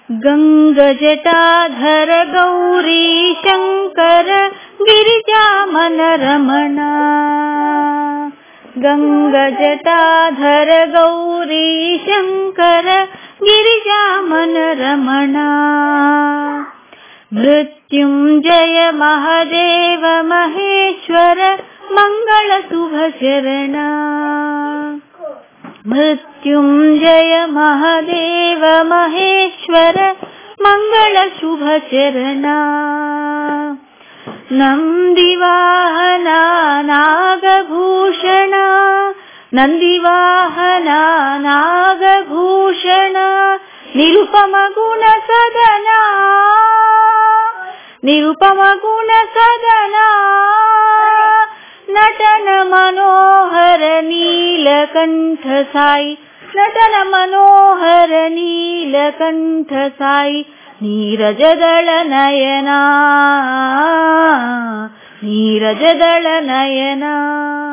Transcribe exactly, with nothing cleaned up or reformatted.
ಗಂಗಜಟಾಧರ ಗೌರಿ ಶಂಕರ ಗಿರಿಜಾಮನ ರಮಣ. ಗಂಗಜಟಾಧರ ಗೌರಿ ಶಂಕರ ಗಿರಿಜಾಮನ ರಮಣ. ಮೃತ್ಯುಂಜಯ ಮಹಾದೇವ ಮಹೇಶ್ವರ ಮಂಗಳ ಶುಭ ಶರಣ. ಮೃತ್ಯುಂಜಯ ಮಹಾದೇವ ಮಹೇಶ್ವರ ಮಂಗಳ ಶುಭ ಚರಣ. ನಂದಿವಾಹನ ನಾಗಭೂಷಣ ನಂದಿವಾಹನ ನಾಗಭೂಷಣ ನಿರುಪಮ ಗುಣ ಸದನ ನಿರುಪಮ ಗುಣ ಸದನ. ನಟನ ಮನೋಹರ ನೀಲಕಂಠ ಸಾಯಿ ನಟನ ಮನೋಹರ ನೀಲಕಂಠ ಸಾಯಿ. ನೀರಜದಳ ನಯನ ನೀರಜದಳ ನಯನ.